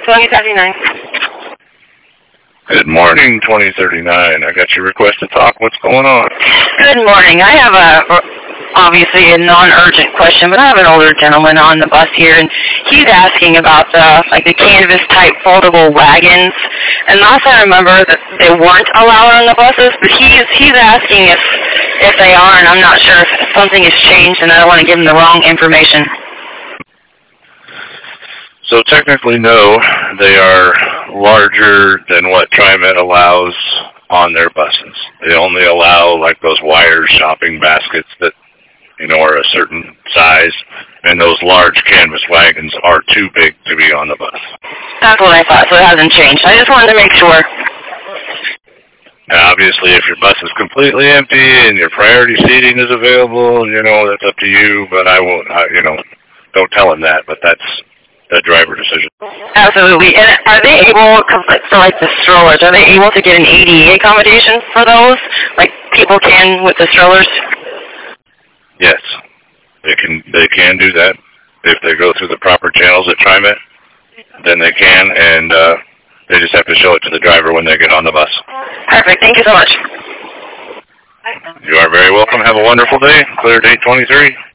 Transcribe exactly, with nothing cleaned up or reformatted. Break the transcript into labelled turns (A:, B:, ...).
A: twenty thirty-nine.
B: Good morning, twenty thirty-nine. I got your request to talk. What's going on?
A: Good morning. I have a, obviously a non-urgent question, but I have an older gentleman on the bus here, and he's asking about the, like the canvas-type foldable wagons. And last I remember that they weren't allowed on the buses, but he's, he's asking if, if they are, and I'm not sure if something has changed, and I don't want to give him the wrong information.
B: So technically, no, they are larger than what TriMet allows on their buses. They only allow like those wire shopping baskets that, you know, are a certain size, and those large canvas wagons are too big to be on the bus.
A: That's what I thought, so it hasn't changed. I just wanted to make sure.
B: Now, obviously, if your bus is completely empty and your priority seating is available, you know, that's up to you, but I won't, I, you know, don't tell him that, but that's a driver decision.
A: Absolutely. And are they able, for like the strollers, are they able to get an A D A accommodation for those, like people can with the strollers?
B: Yes, they can. They can do that if they go through the proper channels at TriMet. Then they can, and uh, they just have to show it to the driver when they get on the bus.
A: Perfect. Thank you so much.
B: You are very welcome. Have a wonderful day. Clear date twenty-three.